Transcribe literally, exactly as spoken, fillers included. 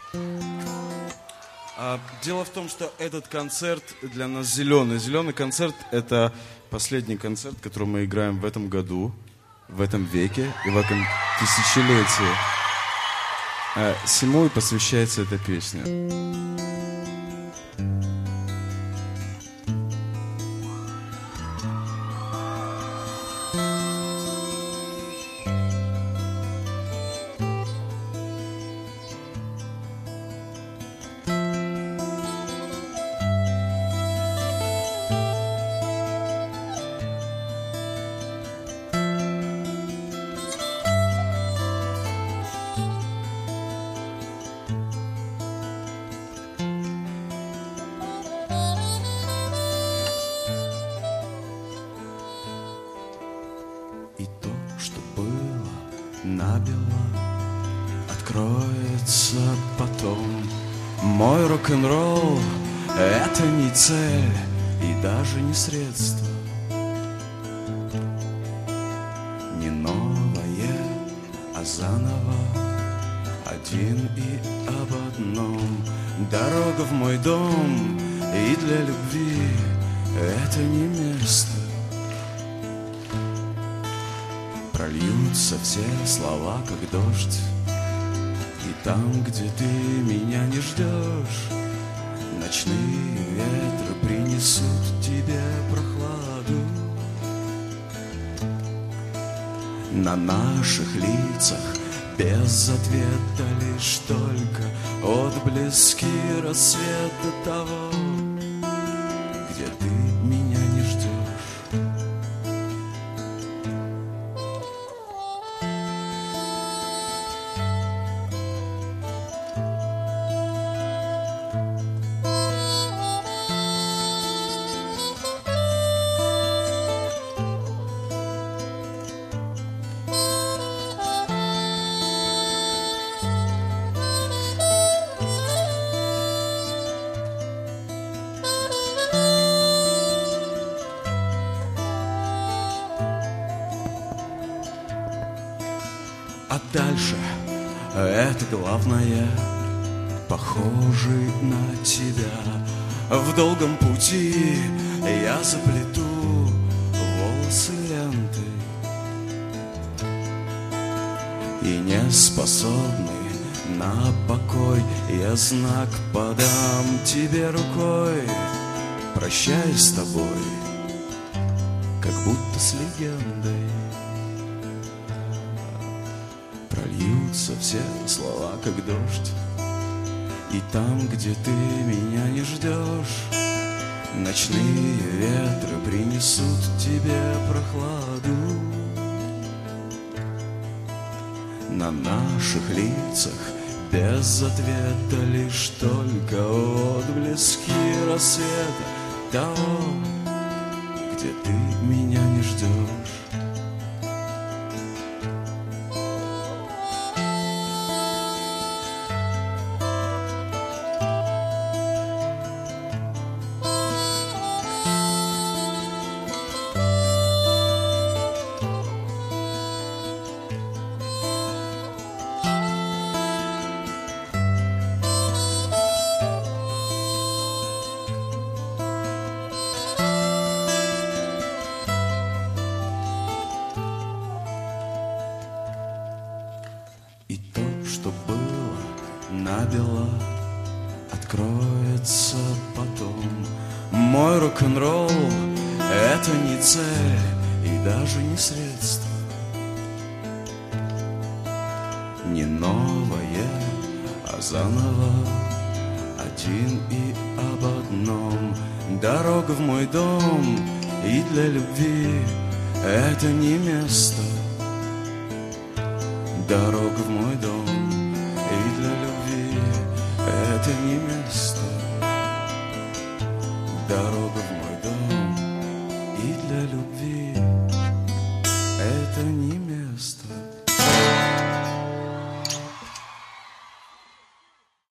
А, дело в том, что этот концерт для нас зеленый. Зеленый концерт – это последний концерт, который мы играем в этом году, в этом веке и в этом тысячелетии. А, всему и посвящается эта песня. Набело откроется потом. Мой рок-н-ролл — это не цель и даже не средство, не новое, а заново, один и об одном. Дорога в мой дом, и для любви это не место. Прольются все слова, как дождь, и там, где ты меня не ждешь, ночные ветры принесут тебе прохладу. На наших лицах без ответа лишь только отблески рассвета того, где ты меня не ждешь. А дальше это главное, похожий на тебя. В долгом пути я заплету волосы лентой, и не способный на покой я знак подам тебе рукой. Прощай с тобой, как будто с легендой. Прольются все слова, как дождь, и там, где ты меня не ждешь, ночные ветры принесут тебе прохладу. На наших лицах без ответа лишь только отблески рассвета того, где ты меня не ждешь. Что было набело откроется потом. Мой рок-н-ролл — это не цель и даже не средство, не новое, а заново, один и об одном. Дорога в мой дом, и для любви это не место. Дорога в мой дом, и для любви это не место. Дорога